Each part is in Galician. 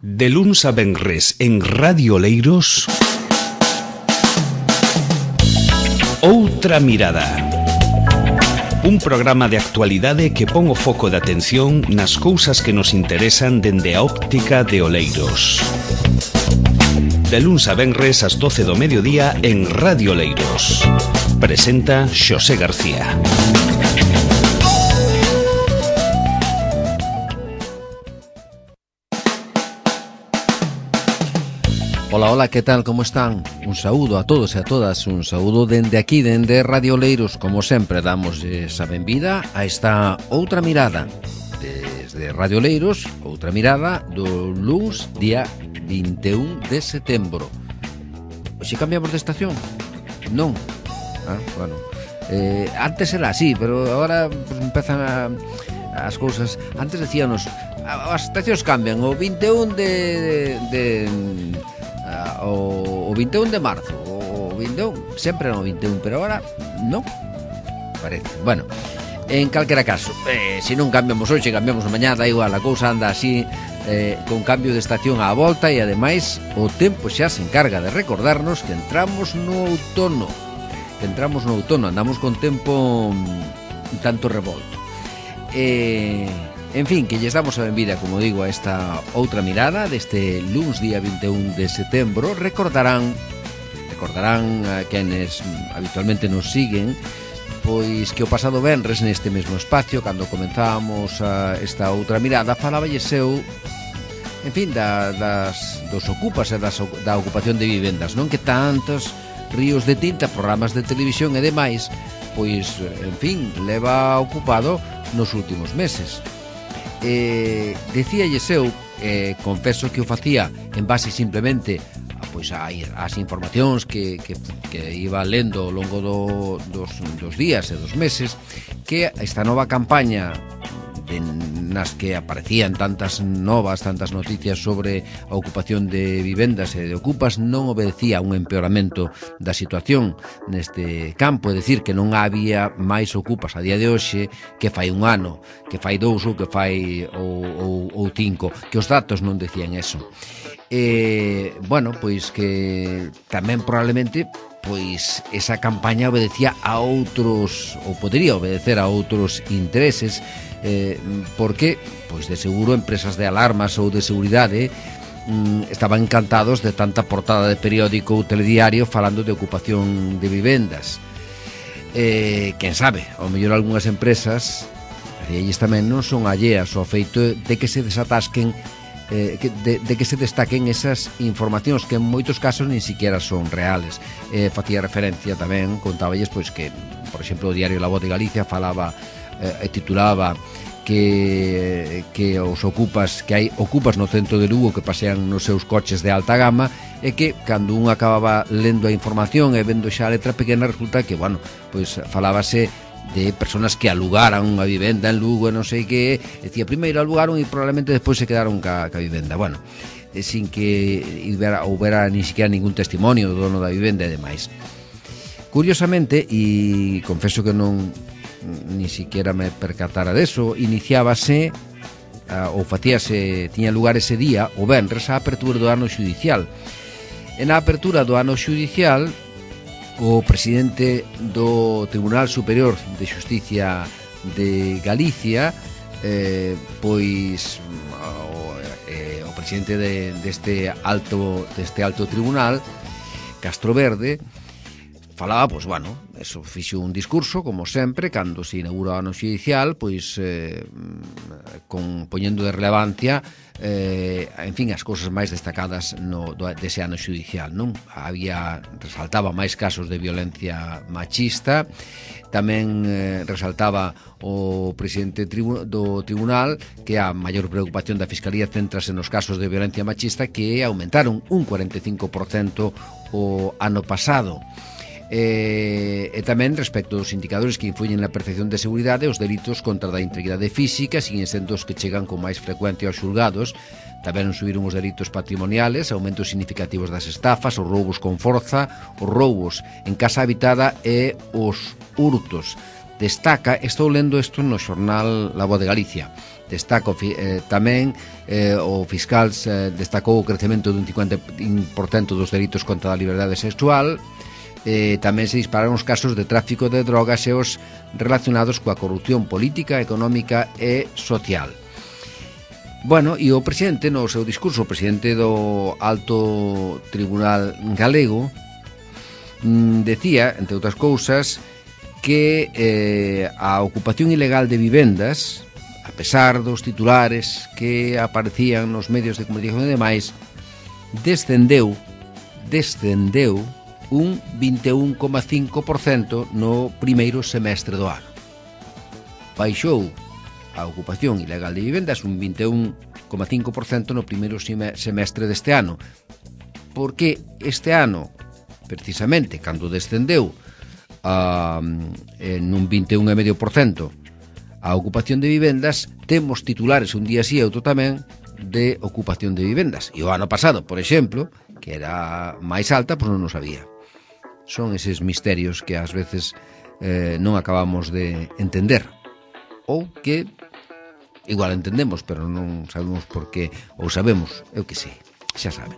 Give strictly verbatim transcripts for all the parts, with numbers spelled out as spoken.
De luns a venres en Radio Oleiros, Outra Mirada. Un programa de actualidade que pon o foco de atención nas cousas que nos interesan dende a óptica de Oleiros. De luns a venres ás doce do mediodía en Radio Oleiros. Presenta Xosé García. Ola, ola, que tal, como están? Un saúdo a todos e a todas, un saúdo dende aquí, dende Radio Oleiros. Como sempre, damos esa benvida a esta Outra Mirada. Desde Radio Oleiros, Outra Mirada do luns, día vinte e un de setembro. Oxe, cambiamos de estación? Non? Ah, bueno. Eh, antes era así, pero agora pues, empezan a, as cousas. Antes decíanos, as estacións cambian, o vinte e un de... de, de O, o vinte e un de marzo, o vinte e un, sempre era o vinte e un, pero agora non, parece. Bueno, en calquera caso, eh, se non cambiamos hoxe, cambiamos mañá, da igual, a cousa anda así, eh, con cambio de estación á volta, e ademais o tempo xa se encarga de recordarnos que entramos no outono, que entramos no outono, andamos con tempo un tanto revolto. Eh... En fin, que lles damos a benvida, como digo, a esta Outra Mirada deste luns día vinte e un de setembro. Recordarán, recordarán a quenes habitualmente nos siguen, pois que o pasado venres neste mesmo espacio, cando comenzábamos a esta Outra Mirada, falaballes eu, en fin, da, das, dos ocupas e das, da ocupación de vivendas, non? Que tantos ríos de tinta, programas de televisión e demais, pois, en fin, leva ocupado nos últimos meses. Eh, decíalles eu, eh, confeso que o facía en base simplemente pois, a, as informacións que, que, que iba lendo ao longo do, dos, dos días e dos meses, que esta nova campaña de, nas que aparecían tantas novas, tantas noticias sobre a ocupación de vivendas e de ocupas, non obedecía a un empeoramento da situación neste campo, é dicir, que non había máis ocupas a día de hoxe que fai un ano, que fai dous ou que fai ou, ou, ou cinco, que os datos non decían eso. E, bueno, pois que tamén probablemente pois esa campaña obedecía a outros, ou podería obedecer a outros intereses, eh, porque, pois de seguro, empresas de alarmas ou de seguridade mm, estaban encantados de tanta portada de periódico ou telediario falando de ocupación de vivendas. Eh, quen sabe, ao mellor algunhas empresas, e eles tamén non son alleas ao feito de que se desatasquen, Eh, de, de que se destaquen esas informacións que en moitos casos nin siquiera son reales. Eh, facía referencia tamén, contáballes pois que, por exemplo, o diario La Voz de Galicia falaba eh, e titulaba que, que os ocupas, que hai ocupas no centro de Lugo que pasean nos seus coches de alta gama, e que cando un acababa lendo a información e vendo xa a letra pequena, resulta que, bueno, pois falábase de personas que alugaran unha vivenda en Lugo e non sei que, decía, primeiro alugaron e probablemente despois se quedaron ca, ca vivenda, bueno, sin que houbera, houbera ni siquiera ningún testimonio do dono da vivenda e demais. Curiosamente, e confeso que non ni siquiera me percatara deso, iniciábase uh, ou facíase, tiña lugar ese día, o venres, a apertura do ano xudicial. En a apertura do ano xudicial, o presidente do Tribunal Superior de Xusticia de Galicia, eh, pois o, eh, o presidente de, deste alto deste alto tribunal, Castroverde, falaba, pois, bueno, eso, fixo un discurso, como sempre, cando se inaugura o ano xudicial, pois, eh, con, poñendo de relevancia, eh, en fin, as cousas máis destacadas no, do, dese ano xudicial, non? Había, resaltaba máis casos de violencia machista, tamén eh, resaltaba o presidente tribu, do tribunal que a maior preocupación da Fiscalía centrase nos casos de violencia machista, que aumentaron un cuarenta e cinco por cento o ano pasado. E, e tamén respecto dos indicadores que influyen na percepción de seguridade, os delitos contra da integridade física siguen sendo os que chegan con máis frecuencia aos xulgados. Tamén subiron os delitos patrimoniales, aumentos significativos das estafas, os roubos con forza, os roubos en casa habitada e os hurtos. destaca, estou lendo isto no xornal La Voz de Galicia, destaca eh, tamén eh, o fiscal eh, destacou o crecemento dun cincuenta por cento dos delitos contra a liberdade sexual. Eh, tamén se dispararon os casos de tráfico de drogas e os relacionados coa corrupción política, económica e social. Bueno, e o presidente, no seu discurso, o presidente do Alto Tribunal Galego, mm, decía, entre outras cousas, que eh, a ocupación ilegal de vivendas, a pesar dos titulares que aparecían nos medios de comunicación e demais, descendeu, descendeu un vinte e un coma cinco por cento no primeiro semestre do ano. Baixou a ocupación ilegal de vivendas un vinte e un coma cinco por cento no primeiro semestre deste ano, porque este ano, precisamente, cando descendeu a, en un vinte e un coma cinco por cento a ocupación de vivendas, temos titulares un día así e outro tamén de ocupación de vivendas. E o ano pasado, por exemplo, que era máis alta, pois non o sabía. Son eses misterios que ás veces eh, non acabamos de entender, ou que igual entendemos, pero non sabemos por qué, ou sabemos, eu que sei, xa saben.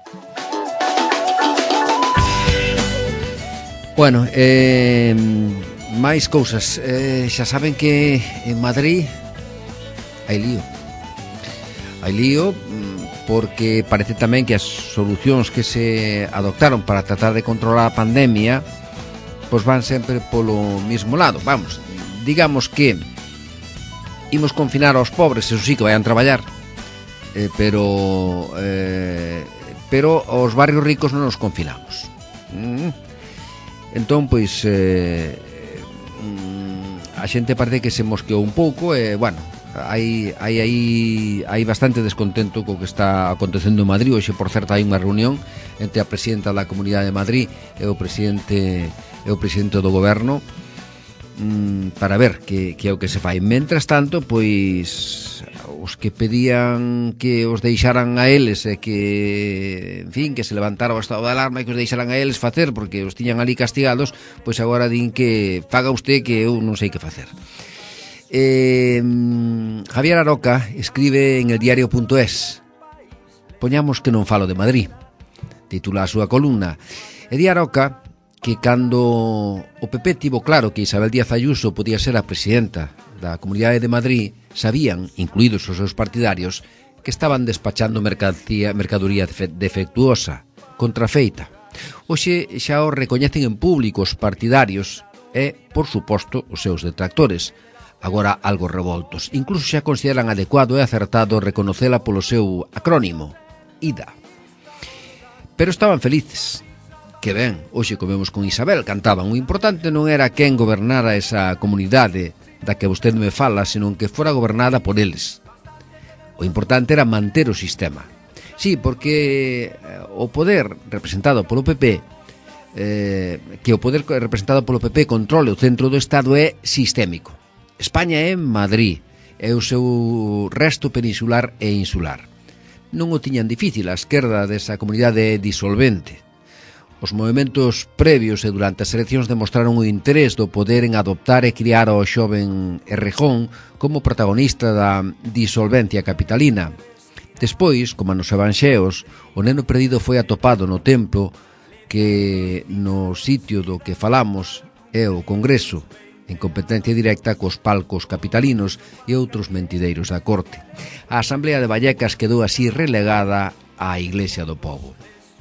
Bueno, eh, máis cousas. Eh, xa saben que en Madrid hai lío. Hai lío porque parece tamén que as solucións que se adoptaron para tratar de controlar a pandemia pois van sempre polo mismo lado. Vamos, digamos que imos confinar aos pobres, eso sí que vayan traballar, eh, pero eh, pero aos barrios ricos non nos confinamos. Mm. Entón, pois eh, mm, a xente parece que se mosqueou un pouco e, eh, bueno, hai hai aí hai bastante descontento co que está acontecendo en Madrid. Hoxe, por certo, hai unha reunión entre a presidenta da Comunidade de Madrid e o presidente e o presidente do goberno mmm, para ver que, que é o que se fai. Mentras tanto, pois os que pedían que os deixaran a eles e que, en fin, que se levantara o estado de alarma e que os deixaran a eles facer porque os tiñan ali castigados, pois agora din que faga usted que eu non sei que facer. Eh, Javier Aroca escribe en el diario punto es: poñamos que non falo de Madrid, titula a súa columna. E di Aroca que cando o P P tivo claro que Isabel Díaz Ayuso podía ser a presidenta da Comunidade de Madrid, sabían, incluídos os seus partidarios, que estaban despachando mercancía, mercadoría defectuosa, contrafeita. Hoxe xa o recoñecen en público os partidarios e, por suposto, os seus detractores, agora algo revoltos. Incluso xa consideran adecuado e acertado reconocela polo seu acrónimo, I D A. Pero estaban felices. Que ben, hoxe comemos con Isabel, cantaban. O importante non era quen gobernara esa comunidade da que vostede me fala, senón que fora gobernada por eles. O importante era manter o sistema. Sí, porque o poder representado polo P P, eh, que o poder representado polo P P controle o centro do Estado é sistémico. España é Madrid, é o seu resto peninsular e insular. Non o tiñan difícil, a esquerda desa comunidade é disolvente. Os movementos previos e durante as eleccións demostraron o interés do poder en adoptar e criar ao xoven Errejón como protagonista da disolvencia capitalina. Despois, como nos evanxeos, o neno perdido foi atopado no templo que no sitio do que falamos é o Congreso, en competencia directa cos palcos capitalinos e outros mentideiros da corte. A Asamblea de Vallecas quedou así relegada á Iglesia do Pobo.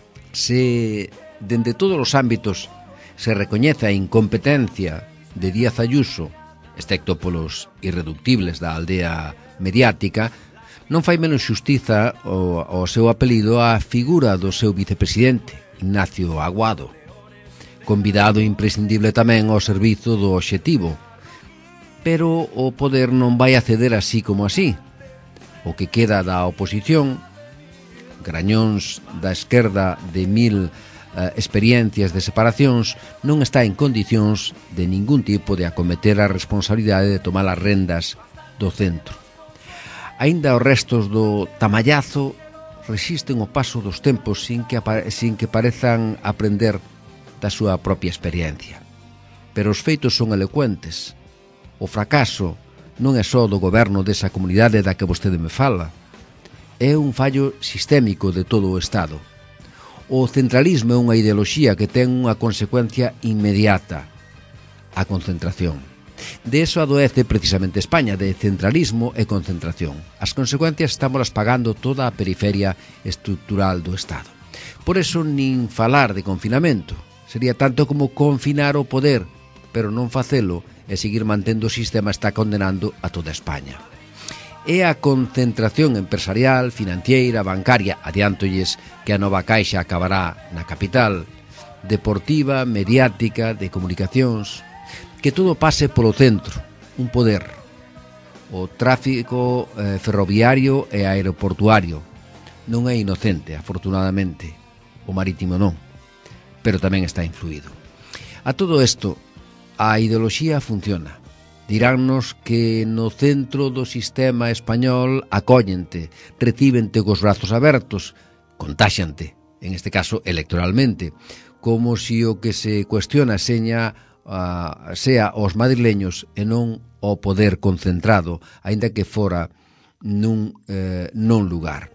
Se dende todos os ámbitos se recoñece a incompetencia de Díaz Ayuso, excepto polos irreductibles da aldea mediática, non fai menos xustiza ao seu apelido á figura do seu vicepresidente, Ignacio Aguado, convidado imprescindible tamén ao servizo do Obxectivo. Pero o poder non vai acceder así como así. O que queda da oposición, grañóns da esquerda de mil eh, experiencias de separacións, non está en condicións de ningún tipo de acometer a responsabilidade de tomar as rendas do centro. Aínda os restos do tamallazo resisten o paso dos tempos sin que, sin que parezan aprender da súa propia experiencia. Pero os feitos son elocuentes. O fracaso non é só do goberno desa comunidade da que vostede me fala. É un fallo sistémico de todo o Estado. O centralismo é unha ideoloxía que ten unha consecuencia inmediata, a concentración. De eso adoece precisamente España, de centralismo e concentración. As consecuencias estámolas pagando toda a periferia estrutural do Estado. Por eso, nin falar de confinamento. Sería tanto como confinar o poder, pero non facelo e seguir mantendo o sistema está condenando a toda España. É a concentración empresarial, financiera, bancaria, adiántolles que a nova Caixa acabará na capital, deportiva, mediática, de comunicacións, que todo pase polo centro, un poder. O tráfico eh, ferroviario e aeroportuario non é inocente, afortunadamente, o marítimo non, pero tamén está influído. A todo isto, a ideoloxía funciona. Diránnos que no centro do sistema español acóllente, recíbente cos brazos abertos, contáxante, en este caso electoralmente, como si o que se cuestiona seña, uh, sea os madrileños e non o poder concentrado, aínda que fora nun, eh, non lugar.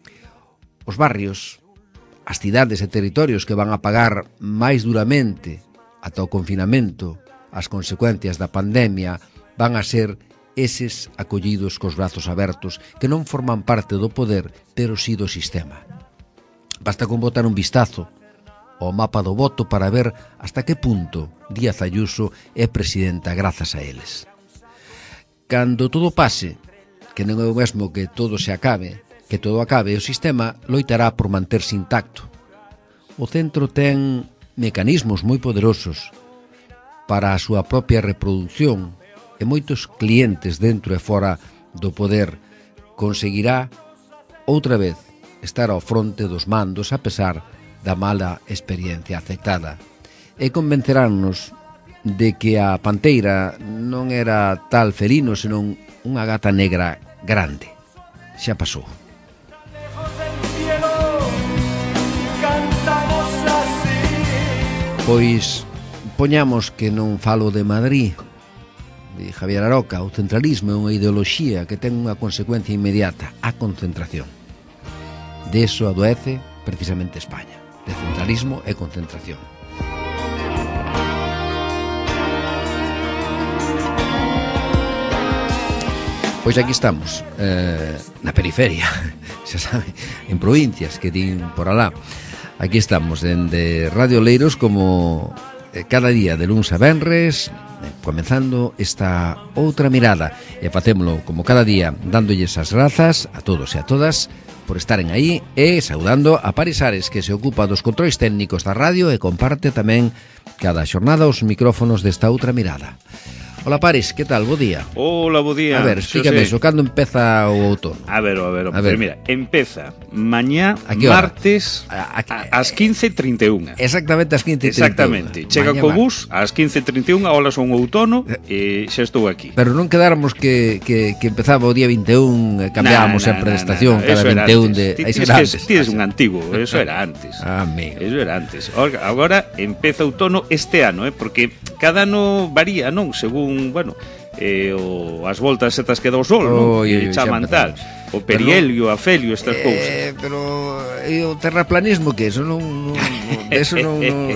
Os barrios, as cidades e territorios que van a pagar máis duramente ata o confinamento as consecuencias da pandemia van a ser eses acollidos cos brazos abertos que non forman parte do poder, pero sí do sistema. Basta con botar un vistazo ao mapa do voto para ver hasta que punto Díaz Ayuso é presidenta grazas a eles. Cando todo pase, que non é o mesmo que todo se acabe, que todo acabe, o sistema loitará por manterse intacto. O centro ten mecanismos moi poderosos para a súa propia reproducción e moitos clientes dentro e fora do poder conseguirá outra vez estar ao fronte dos mandos a pesar da mala experiencia aceptada e convenceránnos de que a panteira non era tal felino senón unha gata negra grande. Xa pasou. Pois poñamos que non falo de Madrid, de Javier Aroca. O centralismo é unha ideoloxía que ten unha consecuencia inmediata, a concentración. De eso adoece precisamente España, de centralismo e concentración. Pois aquí estamos, eh, na periferia, xa sabe, en provincias que din por alá. Aquí estamos, dende Radio Oleiros, como cada día de luns a venres, comenzando esta outra mirada, e facémolo como cada día dándolles as grazas a todos e a todas por estaren aí e saudando a Paris Ares, que se ocupa dos controis técnicos da radio e comparte tamén cada xornada os micrófonos desta outra mirada. Hola Paris, que tal? Bo día. Hola, bo día. A ver, explícame eso, cando empeza o outono? A ver, a ver, a ver. Mira, empeza mañá, martes, a, a, a, ás quince e trinta e unha. Exactamente ás quince e trinta e unha. Exactamente. Chega co bus ás quince e trinta e unha, hola, son outono e xa estou aquí. Pero non quedáramos que, que, que empezaba o día vinte e un, cambiábamos nah, nah, sempre nah, de estación, nah, cada vinte e un de... Eso era antes. Ti eres un antigo, eso era antes. Ah, amigo. Eso era antes. Agora empeza outono este ano, eh, porque cada ano varía, non? Según, bueno, eh, o, as voltas setas que dá o sol, non? Que chaman tal. O perihelio, a felio, estas eh, cousas. Pero e o terraplanismo que eso non, non, non eso non, non...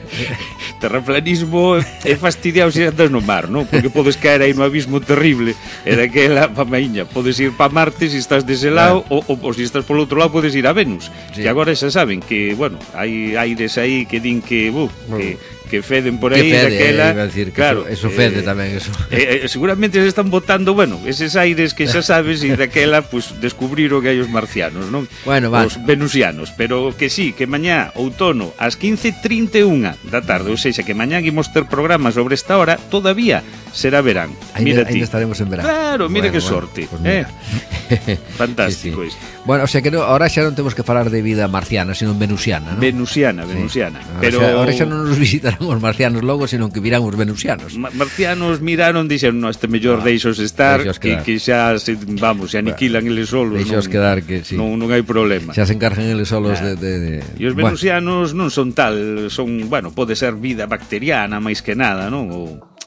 Terraplanismo é fastidiado se andas no mar, non? Porque podes caer aí no abismo terrible e daquela pa maiña, podes ir pa Marte se estás dese lado, claro. ou, ou se estás polo outro lado podes ir a Venus. Sí. Que agora xa saben que, bueno, hai aires aí que din que, uh, que que feden por aí daquela, eh, decir, claro, eso, eso fede eh, tamén eso. Eh, seguramente se están botando, bueno, eses aires que xa sabes e daquela pues descubriron que hai os marcianos, non? Bueno, os venusianos, pero que sí, que mañá outono ás quince e trinta e unha da tarde, ou seja, que mañá imos ter programas sobre esta hora, todavía será verán. Mira ti. Ainda estaremos en verán. Claro, mira bueno, que bueno, sorte. Pues eh? Fantástico sí, sí. Isto. Bueno, o sea que no, ahora xa non temos que falar de vida marciana, sino venusiana, ¿no? Venusiana, venusiana. Sí. Pero o sea, ahora xa non nos visitarán os marcianos logo, sino que virán os venusianos. Ma marcianos miraron, dixeron, no, este mellor ah, deixos estar, que, que xa se, vamos, se aniquilan bueno, eles solos. Deixos non, quedar que sí. Non, non hai problema. Xa se encargan eles solos nah. de, de, de... E os venusianos bueno. non son tal, son, bueno, pode ser vida bacteriana máis que nada, non? Ou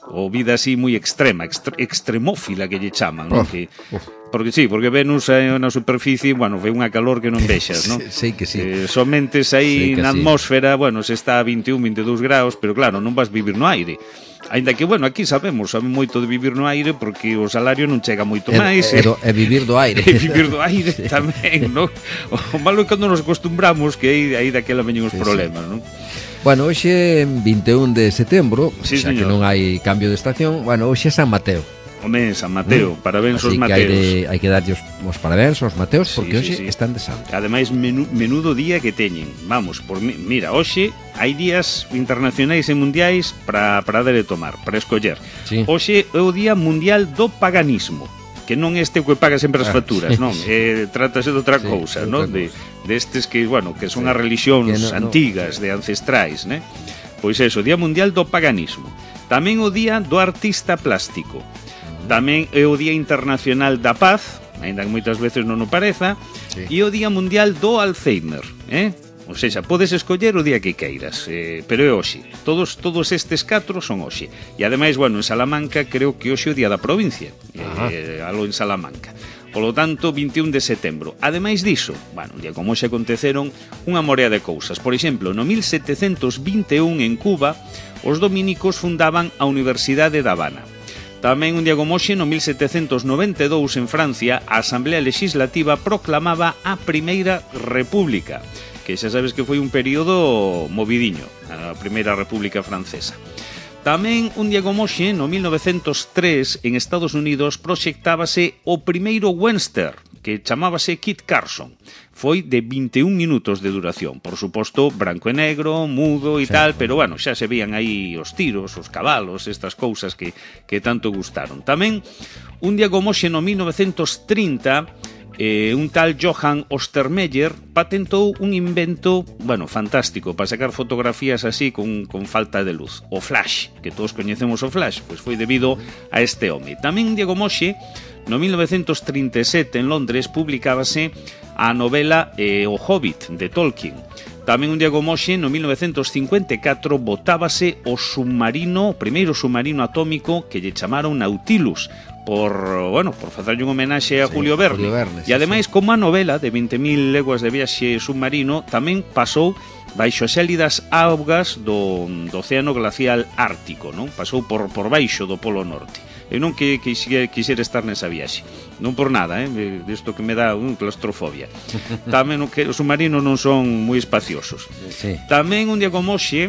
o vida así moi extrema, extre, extremófila que lle chaman, non? Que, porque sí, porque Venus é na superficie, bueno, ve unha calor que non deixas, non? Sí, que sí. Eh, somentes aí na atmósfera, sí. Bueno, se está a vinte e un, vinte e dous graus, pero claro, non vas vivir no aire. Ainda que, bueno, aquí sabemos, sabe moito de vivir no aire porque o salario non chega moito máis. É, é, é vivir do aire. É vivir do aire sí. Tamén, non? O malo é cando nos acostumbramos que aí, aí daquela veñen os sí, problemas, sí. Non? Bueno, hoxe vinte e un de setembro, sí, xa señor. Que non hai cambio de estación. Bueno, hoxe é San Mateo. Home, San Mateo, mm. parabéns aos Mateos. Mateos. Así que hai que darlle os, os parabéns aos Mateos porque sí, hoxe sí, sí. están de santo. Ademais, menu, menudo día que teñen. Vamos, por mi, mira, hoxe hai días internacionais e mundiais para para dar e tomar, para escoller. Sí. Hoxe é o Día Mundial do Paganismo, que non este que paga sempre as facturas, ah, sí. Non? Eh, trátase de outra sí, cousa, non? De, destes que, bueno, que son sí. as religións no, antigas, no, sí. de ancestrais, né? Pois eso, Día Mundial do Paganismo. Tamén o Día do Artista Plástico. Tamén é o Día Internacional da Paz, aínda que moitas veces non o pareza, sí. E o Día Mundial do Alzheimer, eh? Ou seja, podes escoller o día que queiras, eh, pero é hoxe. Todos todos estes catro son hoxe. E ademais, bueno, en Salamanca creo que hoxe é o Día da Provincia, eh, algo en Salamanca. Polo tanto, vinte e un de setembro. Ademais diso, bueno, un día como hoxe aconteceron unha morea de cousas. Por exemplo, no mil setecentos vinte e un en Cuba, os dominicos fundaban a Universidade de Habana. Tamén un día como hoxe, no mil setecentos noventa e dous en Francia, a Asamblea Legislativa proclamaba a Primeira República, que xa sabes que foi un período movidiño, a Primeira República Francesa. Tamén un día como hoxe, no mil novecentos tres, en Estados Unidos, proxectábase o primeiro western, que chamábase Kit Carson. Foi de vinte e un minutos de duración, por suposto, branco e negro, mudo e sí. Tal, pero bueno, xa se veían aí os tiros, os cabalos, estas cousas que, que tanto gustaron. Tamén, un día como hoxe, no mil novecentos trinta, eh, un tal Johann Ostermeyer patentou un invento, bueno, fantástico, para sacar fotografías así con, con falta de luz. O flash, que todos coñecemos o flash, pois foi debido a este home. Tamén un día como hoxe, no mil novecentos trinta e sete, en Londres, publicábase a novela eh, O Hobbit, de Tolkien. Tamén un día como hoxe, no mil novecentos cincuenta e catro, botábase o submarino, o primeiro submarino atómico que lle chamaron Nautilus, por, bueno, por facerlle un homenaxe a sí, Julio Verne. Julio Verne sí, e ademais, sí. Como a novela de vinte mil leguas de viaxe submarino, tamén pasou baixo as xélidas augas do, do Océano Glacial Ártico, non? Pasou por, por baixo do Polo Norte. Eu non que quixera, quixera estar nesa viaxe, non por nada, eh? Isto que me dá un claustrofobia. Tamén que os submarinos non son moi espaciosos. Sí. Tamén un día como hoxe,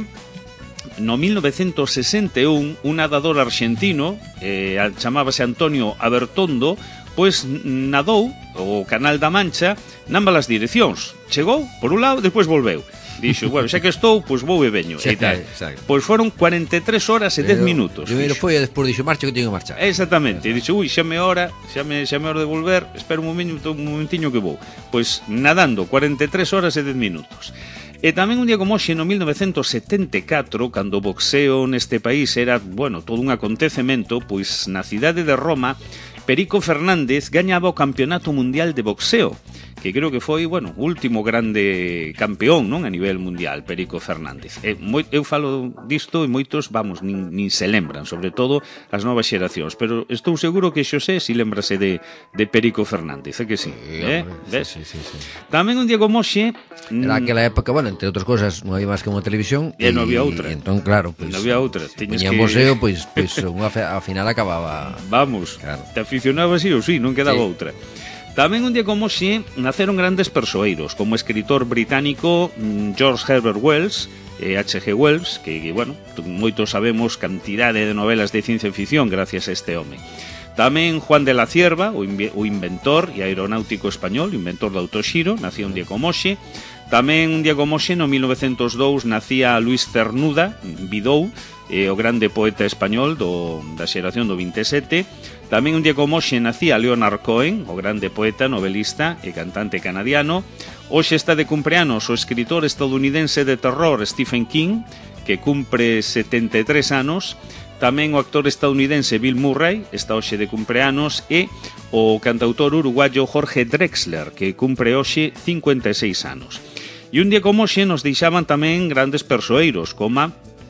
no mil novecentos sesenta e un, un nadador argentino, eh, chamábase Antonio Abertondo, pois nadou o Canal da Mancha nambas as direccións. Chegou por un lado, despois volveu. Dixo, bueno, xa que estou, pois vou e veño. Sí, e tal. Exacto. Pois foron cuarenta e tres horas e dez minutos. Primeiro foi e despois dixo, marcha que teño que marchar. Exactamente. E dixo, ui, xa me hora, xa me, xa me hora de volver, espera un momento, un momentiño que vou. Pois nadando cuarenta e tres horas e dez minutos. E tamén un día como hoxe, no mil novecentos setenta e catro, cando o boxeo neste país era, bueno, todo un acontecemento, pois na cidade de Roma, Perico Fernández gañaba o Campeonato Mundial de Boxeo, que creo que foi, bueno, o último grande campeón, non, a nivel mundial, Perico Fernández. E moi, eu falo disto e moitos, vamos, nin, nin se lembran, sobre todo as novas xeracións, pero estou seguro que Xosé si lembrase de, de Perico Fernández, é que sí, sí, eh? Sí, sí, sí, sí. Tamén un día como hoxe... Era aquela época, bueno, entre outras cosas, non había máis que unha televisión e, e non había outra. E entón, claro, pois, non había outra. Tiñas que... museo, pois, pois unha fe, a final acababa... Vamos, claro. Te aficionabas sí ou sí, non quedaba sí. Outra. Tamén un día como hoxe naceron grandes persoeiros, como o escritor británico George Herbert Wells, e H G Wells, que, que, bueno, moitos sabemos cantidade de novelas de ciencia ficción gracias a este home. Tamén Juan de la Cierva, o, inv- o inventor e aeronáutico español, inventor do autoxiro, nacía un día como hoxe. Tamén un día como hoxe, no mil novecentos dous, nacía Luis Cernuda Bidou, eh, o grande poeta español do, da xeración do vinte e sete. Tamén un día como hoxe nacía Leonard Cohen, o grande poeta, novelista e cantante canadiano. Hoxe está de cumpleanos o escritor estadounidense de terror Stephen King, que cumpre setenta e tres anos. Tamén o actor estadounidense Bill Murray está hoxe de cumpleanos, e o cantautor uruguayo Jorge Drexler, que cumpre hoxe cincuenta e seis anos. E un día como hoxe nos deixaban tamén grandes persoeiros, como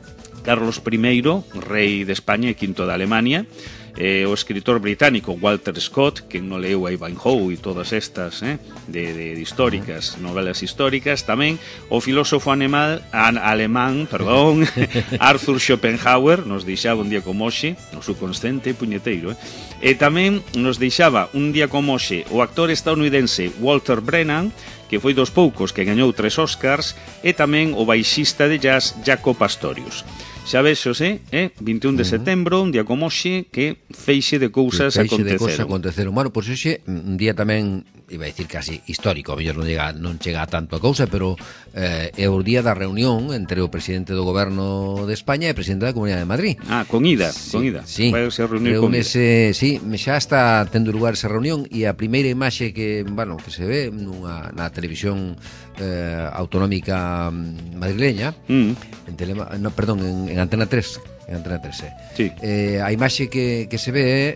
Carlos primeiro, rei de España e quinto de Alemania, eh, o escritor británico Walter Scott, que non leu a Ivanhoe e todas estas eh, de, de, de históricas, novelas históricas, tamén o filósofo animal, an, alemán, perdón, Arthur Schopenhauer, nos deixaba un día como hoxe, no subconsciente puñeteiro, eh, e tamén nos deixaba un día como hoxe o actor estadounidense Walter Brennan, que foi dos poucos que gañou tres Oscars, e tamén o baixista de jazz Jaco Pastorius. Xa vexos, eh? eh? vinte e un de setembro, un día como hoxe, que feixe de cousas feixe aconteceron. de cousas aconteceron. Bueno, pois pues hoxe, un día tamén, iba a dicir casi histórico, a mellor non chega, non chega a tanto a cousa, pero eh, é o día da reunión entre o presidente do goberno de España e o presidente da Comunidade de Madrid. Ah, con ida, sí, con ida. Sí, vai ser reunir con ida. Sí, xa está tendo lugar esa reunión e a primeira imaxe que, bueno, que se ve nunha, na televisión eh, autonómica madrileña, mm. en telema, no, perdón, en, en Antena tres, en Antena tres, eh. Sí. Eh, a imaxe que, que se ve é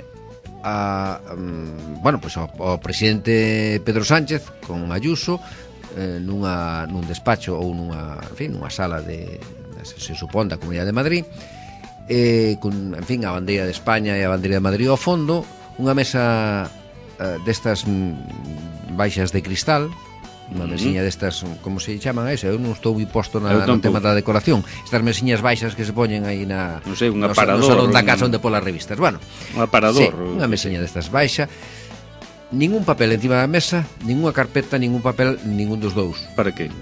a, um, bueno, pues, o, o presidente Pedro Sánchez con Ayuso eh, nunha, nun despacho ou nunha, en fin, nunha sala de, se, se supón, da Comunidade de Madrid, eh, con, en fin, a bandeira de España e a bandeira de Madrid ao fondo, unha mesa eh, destas mm, baixas de cristal, unha mesiña destas, como se chaman a eso? Eu non estou moi posto na, no tema da decoración. Estas mesiñas baixas que se poñen aí na, non sei, un no, aparador, no salón da casa un... onde polas revistas. Bueno, un aparador. Sí, unha mesiña destas baixa. Ningún papel encima da mesa, ninguna carpeta, ningún papel, ningún dos dous. Para que?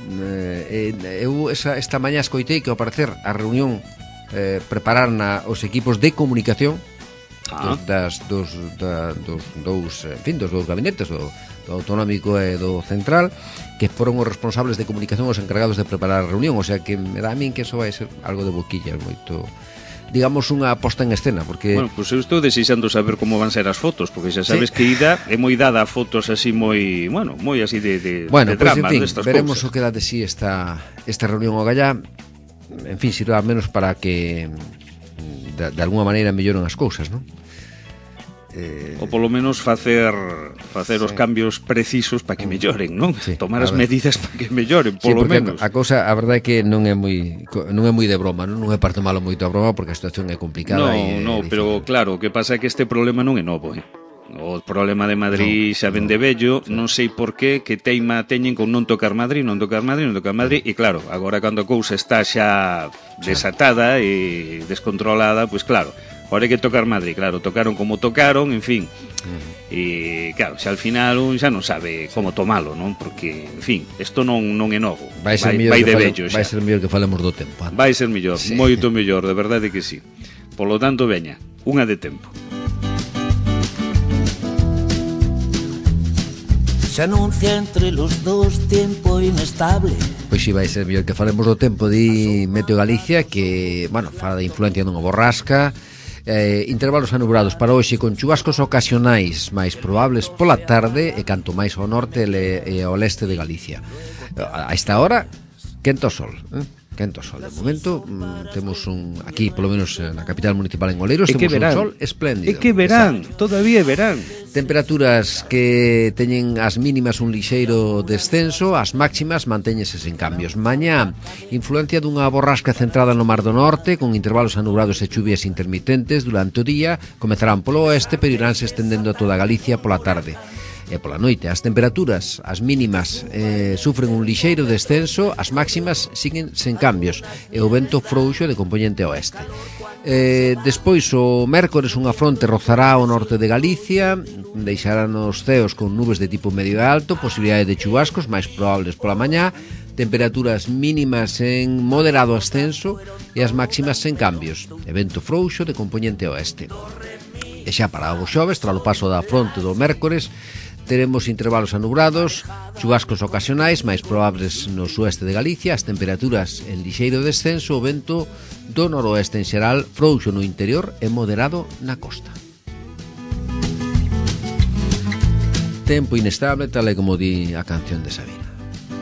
Eh, eu esa, esta mañá escoitei que ao parecer a reunión eh, prepararna os equipos de comunicación ah. dos, das, dos, da, dos dous, en fin, dos dous gabinetes, do, do autonómico e do central, que foron os responsables de comunicación os encargados de preparar a reunión, o sea que me dá a min que eso vai ser algo de boquillas, moito, digamos, unha posta en escena, porque... Bueno, pois pues eu estou desexando saber como van ser as fotos, porque xa sabes sí. que Ida é moi dada a fotos así moi, bueno, moi así de, de, bueno, de drama, pues, en fin, destas veremos cousas. O que dá de sí esta, esta reunión o gallá, en fin, sirva al menos para que de, de alguna maneira melloren as cousas, non? Eh... ou polo menos facer facer sí. os cambios precisos para que melloren, non? Sí, tomar as medidas para que melloren, polo sí, menos. A cousa, a verdade é que non é moi non é moi de broma, non, non é parte malo moito a broma porque a situación é complicada. No, e no, pero claro, o que pasa é que este problema non é novo, eh? O problema de Madrid no, xa ven no, de vello, sí. Non sei por qué que teima teñen con non tocar Madrid, non tocar Madrid, non tocar Madrid, e claro, agora cando a cousa está xa desatada e descontrolada, pois pues claro, ahora hai que tocar Madrid, claro, tocaron como tocaron, en fin. E claro, xa al final un xa non sabe como tomalo, non? Porque, en fin, isto non non é novo. Vai ser vai, vai de fale, vello xa. Vai ser mellor que falemos do tempo. Antes. Vai ser mellor, sí. Moito mellor, de verdade que sí. Por lo tanto, veña, unha de tempo. Se anuncia entre los dos tiempo inestable. Pois si vai ser mellor que falemos do tempo di Meteo Galicia, que, bueno, fala da influencia dunha borrasca, eh, intervalos anubrados para hoxe con chubascos ocasionais máis probables pola tarde e canto máis ao norte e ao leste de Galicia. A esta hora, quento sol, eh? Quento sol. De momento mm, temos un aquí, polo menos na capital municipal en Oleiros, temos un sol espléndido. É que verán, exacto. Todavía verán. Temperaturas que teñen as mínimas un lixeiro descenso, as máximas mantéñense sen cambios. Mañá, influencia dunha borrasca centrada no Mar do Norte, con intervalos anubrados e chuvias intermitentes durante o día, comezarán polo oeste, pero iránse estendendo a toda Galicia pola tarde. E pola noite, as temperaturas, as mínimas eh, sufren un lixeiro descenso, as máximas siguen sen cambios e o vento frouxo de componente oeste. Eh, despois o mércores unha fronte rozará ao norte de Galicia, deixará nos ceos con nubes de tipo medio e alto, posibilidade de chubascos máis probables pola mañá, temperaturas mínimas en moderado ascenso e as máximas sen cambios, e vento frouxo de componente oeste. E xa para o xoves, tras o paso da fronte do mércores, teremos intervalos anubrados, chubascos ocasionais máis probables no sueste de Galicia, as temperaturas en lixeiro descenso, o vento do noroeste en xeral frouxo no interior e moderado na costa. Tempo inestable, tal e como di a canción de Sabina.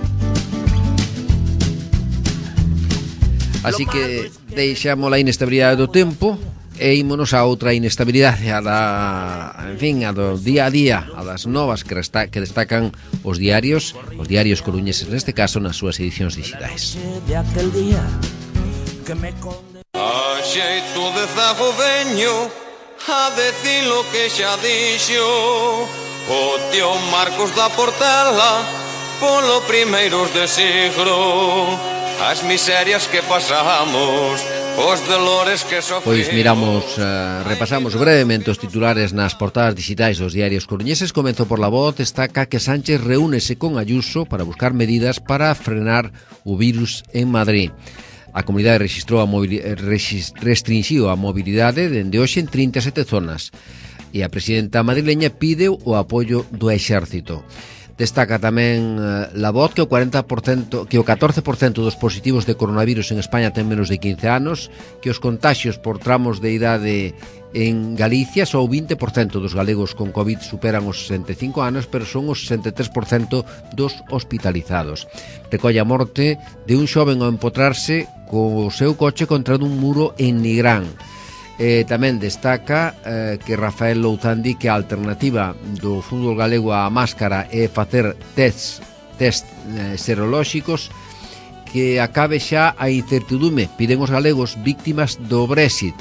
Así que deixamos a inestabilidade do tempo e ímonos a outra inestabilidade, a da, en fin, a do día a día, a das novas que, resta, que destacan os diarios, os diarios coruñeses neste caso, nas súas edicións digitais. xeito de zago veño a decir lo que xa dixo o tío Marcos da Portela polo primeiros de siglo. As miserias que pasamos, os dolores que sofrimos. Pois miramos, uh, repasamos brevemente os titulares nas portadas digitais dos diarios coruñeses. Comenzo por La Voz, destaca que Sánchez reúnese con Ayuso para buscar medidas para frenar o virus en Madrid. A comunidade registrou a restringiu a mobilidade dende hoxe en trinta e sete zonas e a presidenta madrileña pide o apoio do exército. Destaca tamén uh, La Voz que o cuarenta por cento, que o catorce por cento dos positivos de coronavirus en España ten menos de quince anos, que os contaxios por tramos de idade en Galicia só o vinte por cento dos galegos con COVID superan os sesenta e cinco anos, pero son os sesenta e tres por cento dos hospitalizados. Recolle a morte de un xoven ao empotrarse co seu coche contra un muro en Nigrán. Eh, tamén destaca eh, que Rafael Louzán di que a alternativa do fútbol galego á máscara é facer test, test eh, serolóxicos, que acabe xa a incertidume. Piden os galegos víctimas do Brexit.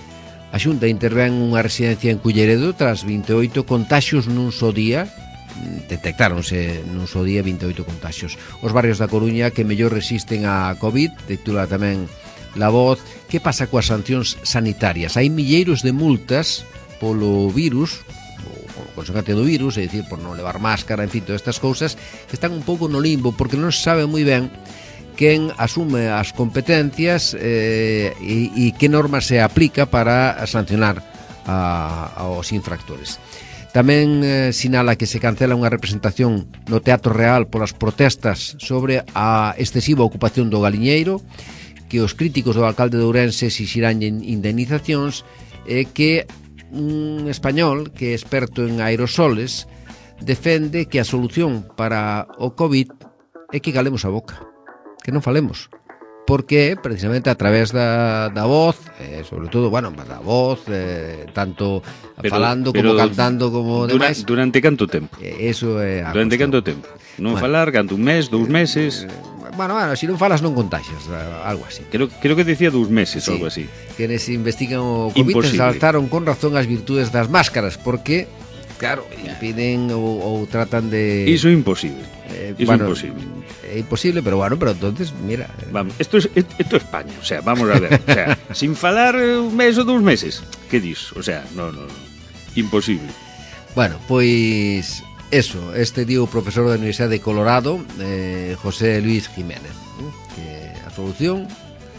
A Xunta intervén unha residencia en Culleredo tras vinte e oito contaxios nun só día. Detectáronse nun só día vinte e oito contaxios. Os barrios da Coruña que mellor resisten a COVID, titula tamén La Voz. Que pasa coas sancións sanitarias? Hai milleiros de multas polo virus, ou consecuente do virus, é dicir, por non levar máscara, en fin, todas estas cousas que están un pouco no limbo, porque non se sabe moi ben quen asume as competencias eh, e, e que norma se aplica para sancionar a, aos infractores. Tamén eh, sinala que se cancela unha representación no Teatro Real polas protestas sobre a excesiva ocupación do Galiñeiro, que os críticos do alcalde de Ourense exixirán indemnizacións e que un español que é experto en aerosoles defende que a solución para o COVID é que calemos a boca, que non falemos, porque precisamente a través da, da voz, eh, sobre todo, bueno, da voz, eh, tanto pero, falando pero como cantando como dura, demais. Durante canto tempo? Eh, eso é a Durante cuestión. canto tempo? Non bueno, falar, canto un mes, dous meses... Eh, Bueno, bueno, se non falas non contaxias, algo así. Creo, creo que decía dous meses, sí, algo así. Quienes investigan o COVID Imposible. Saltaron con razón as virtudes das máscaras, porque, claro, impiden ou, ou tratan de... Iso é imposible. Eh, Iso bueno, é imposible. É imposible, pero bueno, pero entonces, mira... Vamos, esto es, esto es España, o sea, vamos a ver, o sea, sin falar un mes ou dous meses, que dis? O sea, no, no, no, imposible. Bueno, pois... Eso, este dio o profesor da Universidade de Colorado, eh, José Luis Jiménez, eh, que a solución,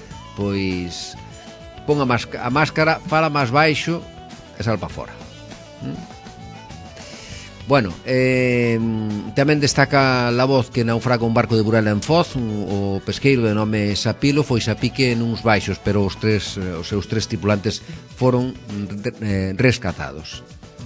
pois, pon a, a máscara, fala máis baixo e sal pa fora. Eh? Bueno, eh, tamén destaca La Voz que naufraga un barco de Burela en Foz, un, o pesqueiro de nome Sapilo foi a pique nuns baixos, pero os tres os seus tres tripulantes foron eh, rescatados.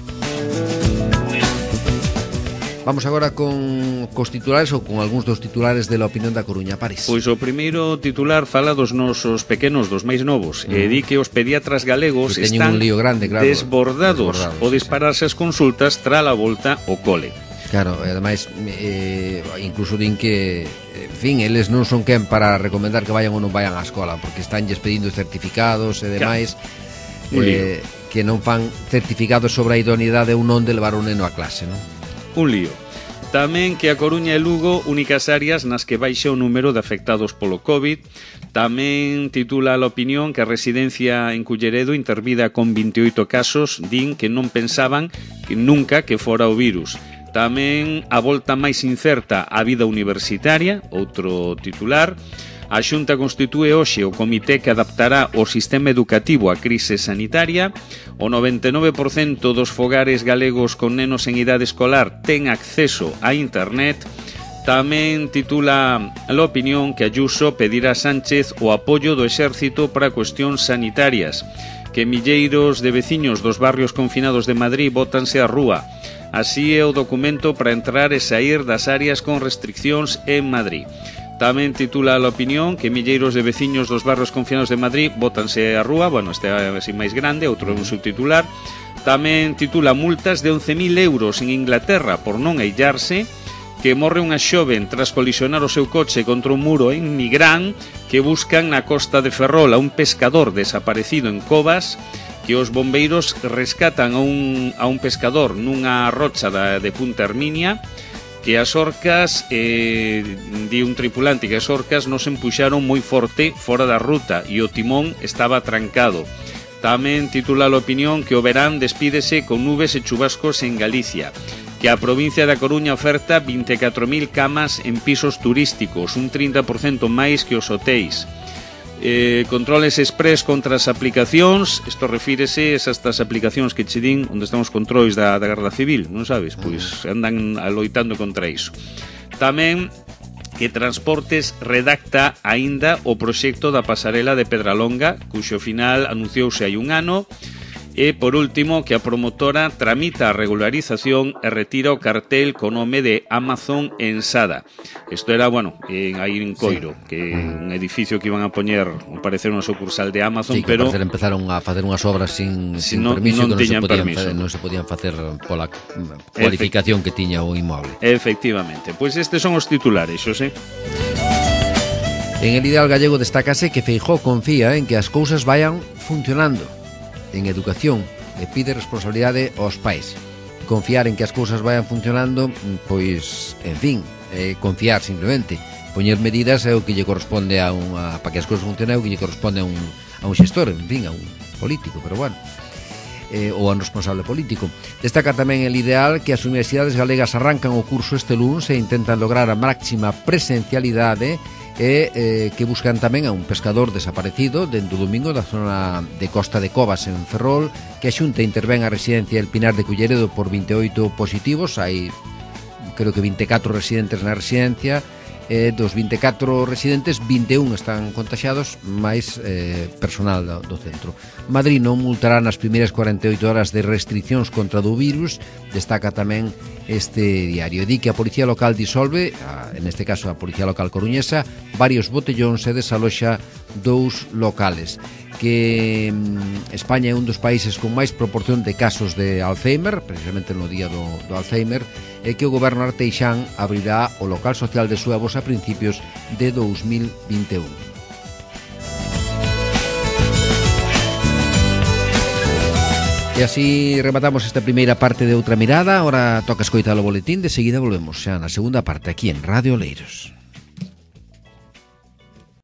Vamos agora con cos titulares ou con algúns dos titulares de La Opinión da Coruña, París. Pois o primeiro titular fala dos nosos pequenos, dos máis novos, mm. e di que os pediatras galegos que están un lío grande, claro, desbordados, desbordados ao dispararse sí, as consultas tra a volta ao cole. Claro, e ademais eh, incluso din que en fin, eles non son quen para recomendar que vayan ou non vayan á escola, porque están lles pedindo certificados e demais, claro, eh, que non fan certificados sobre a idoneidade ou non de levar un neno a clase, non? Un lío. Tamén que a Coruña e Lugo, únicas áreas nas que baixa o número de afectados polo COVID. Tamén titula a opinión que a residencia en Culleredo, intervida con vinte e oito casos, din que non pensaban que nunca que fora o virus. Tamén a volta máis incerta á vida universitaria, outro titular. A Xunta constitúe hoxe o comité que adaptará o sistema educativo á crise sanitaria. O noventa e nove por cento dos fogares galegos con nenos en idade escolar ten acceso a internet. Tamén titula a opinión que Ayuso pedirá a Sánchez o apoio do exército para cuestións sanitarias. Que milleiros de veciños dos barrios confinados de Madrid bótanse á rúa. Así é o documento para entrar e sair das áreas con restriccións en Madrid. Tamén titula a opinión que milleiros de veciños dos barrios confinados de Madrid bótanse á rúa. Bueno, este é así máis grande, outro é un subtitular. Tamén titula multas de once mil euros en Inglaterra por non aillarse. que morre unha xoven tras colisionar o seu coche contra un muro en Nigrán, que buscan na costa de Ferrol a un pescador desaparecido en Covas, que os bombeiros rescatan a un, a un pescador nunha rocha da, de Punta Herminia, que as orcas, eh, di un tripulante que as orcas nos empuxaron moi forte fora da ruta e o timón estaba trancado. Tamén titula a opinión que o verán despídese con nubes e chubascos en Galicia, que a provincia da Coruña oferta vinte e catro mil camas en pisos turísticos, un trinta por cento máis que os hotéis. Eh, controles express contra as aplicacións, isto refírese a estas aplicacións que che din onde están os controles da, da Garda Civil, non sabes? Pois andan aloitando contra iso. Tamén que Transportes redacta aínda o proxecto da pasarela de Pedralonga, cuxo final anunciouse hai un ano. E, por último, que a promotora tramita a regularización e retira o cartel co nome de Amazon en Sada. Isto era, bueno, en, aí en Coiro, sí. Que un edificio que iban a poñer, ao parecer, unha sucursal de Amazon, sí, que pero... parecer empezaron a facer unhas obras sin, si sin no, permiso, non que non se, podían permiso. facer, non se podían facer pola cualificación Efect... que tiña o inmoble. Efectivamente. Pois estes son os titulares, xosé. En El Ideal Gallego destácase que Feijóo confía en que as cousas vayan funcionando en educación e pide responsabilidade aos pais. Confiar en que as cousas vayan funcionando, pois, en fin, eh, confiar simplemente. Poñer medidas é o que lle corresponde a unha, para que as cousas funcionen é o que lle corresponde a un, a un xestor, en fin, a un político, pero bueno, eh, ou a un responsable político. Destaca tamén El Ideal que as universidades galegas arrancan o curso este luns e intentan lograr a máxima presencialidade e eh, que buscan tamén a un pescador desaparecido dentro do domingo da zona de Costa de Covas en Ferrol, que a Xunta intervén a residencia El Pinar de Culleredo por vinte e oito positivos. Hai, creo que vinte e catro residentes na residencia, e dos vinte e catro residentes, vinte e un están contaxiados, máis eh, personal do, do centro. Madrid non multará nas primeiras cuarenta e oito horas de restriccións contra do virus, destaca tamén este diario. Di que a Policía Local disolve, a, en este caso a Policía Local coruñesa, varios botellóns e desaloxa dous locales. Que mm, España é un dos países con máis proporción de casos de Alzheimer, precisamente no día do, do Alzheimer, e que o goberno arteixán abrirá o local social de Suevos a principios de dos mil vinte e un. E así rematamos esta primeira parte de Outra Mirada. Ahora toca escoitar o boletín, de seguida volvemos xa na segunda parte aquí en Radio Oleiros.